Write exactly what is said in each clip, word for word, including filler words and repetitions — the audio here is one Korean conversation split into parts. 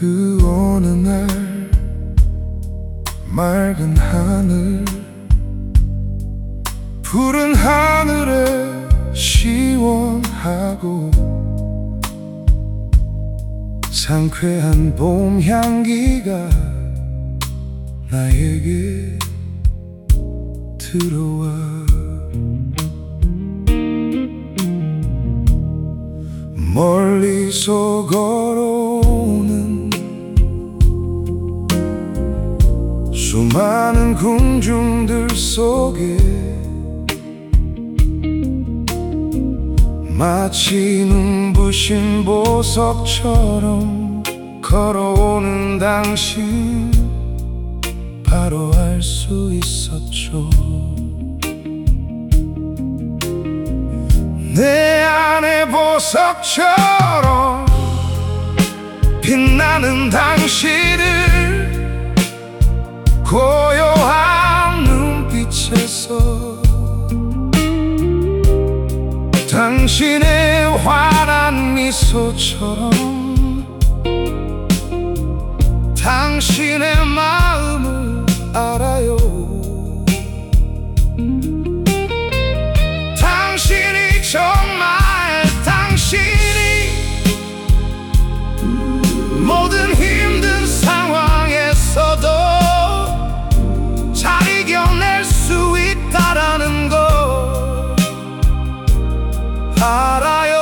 그 어느 날 맑은 하늘, 푸른 하늘에 시원하고 상쾌한 봄 향기가 나에게 들어와. 멀리서 걸어오는 수많은 군중들 속에 마치 눈부신 보석처럼 걸어오는 당신 바로 알 수 있었죠. 내 안에 보석처럼 빛나는 당신을 고요한 눈빛에서 당신의 환한 미소처럼 당신의 마음을 알아요. 당신이 정말 당신이 모든 힘든 상황에서도 잘 이겨낼 수 있다라는 걸 알아요.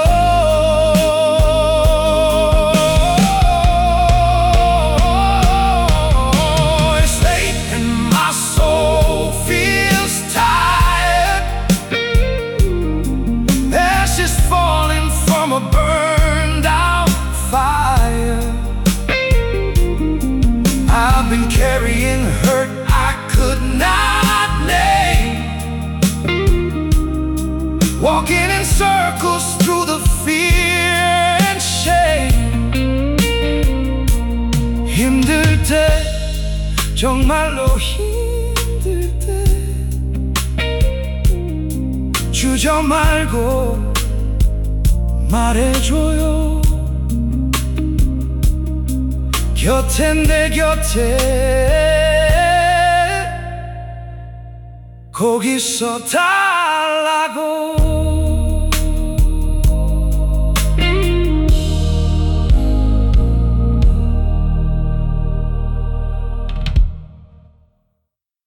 Burned out fire. I've been carrying hurt I could not name, walking in circles through the fear and shame. 힘들 때, 정말로 힘들 때 주저 말고 말해줘요. 곁에 내 곁에 거기 있어 달라고.